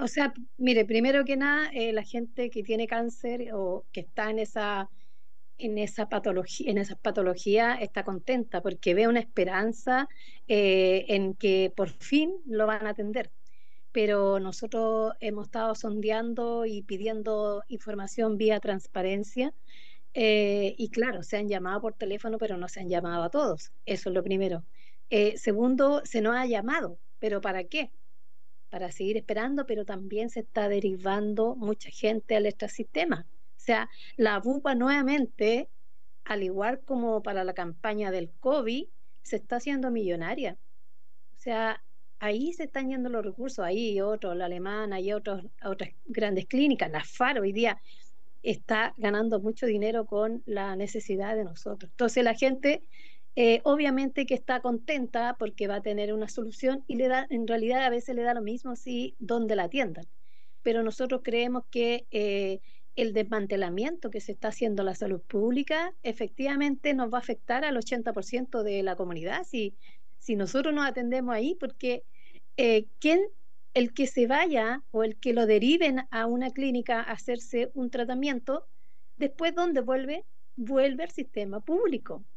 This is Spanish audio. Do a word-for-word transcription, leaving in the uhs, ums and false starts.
O sea, mire, primero que nada, eh, la gente que tiene cáncer o que está en esa, en esa patología, en esa patología está contenta porque ve una esperanza eh, en que por fin lo van a atender. Pero nosotros hemos estado sondeando y pidiendo información vía transparencia. Eh, y claro, se han llamado por teléfono, pero no se han llamado a todos. Eso es lo primero. Eh, segundo, se nos ha llamado, pero ¿para qué? Para seguir esperando, pero también se está derivando mucha gente al extrasistema. O sea, la bupa nuevamente, al igual como para la campaña del COVID, se está haciendo millonaria. O sea, ahí se están yendo los recursos, ahí y otros, la alemana y otros, otras grandes clínicas, la FARO hoy día está ganando mucho dinero con la necesidad de nosotros. Entonces la gente eh, obviamente que está contenta porque va a tener una solución y le da, en realidad a veces le da lo mismo si donde la atiendan. Pero nosotros creemos que eh, el desmantelamiento que se está haciendo en la salud pública efectivamente nos va a afectar al ochenta por ciento de la comunidad si, si nosotros nos atendemos ahí, porque eh, ¿quién el que se vaya o el que lo deriven a una clínica a hacerse un tratamiento, después ¿dónde vuelve? Vuelve al sistema público.